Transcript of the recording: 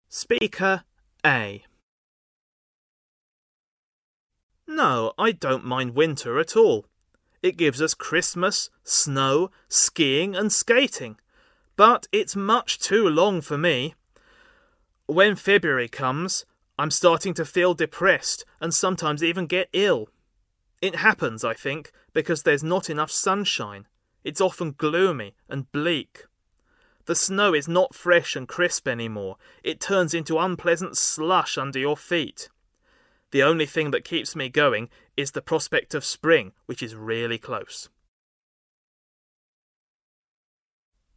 Speaker A. No, I don't mind winter at all. It gives us Christmas, snow, skiing and skating. But it's much too long for me. When February comes, I'm starting to feel depressed and sometimes even get ill. It happens, I think, because there's not enough sunshine. It's often gloomy and bleak. The snow is not fresh and crisp anymore. It turns into unpleasant slush under your feet. The only thing that keeps me going is the prospect of spring, which is really close.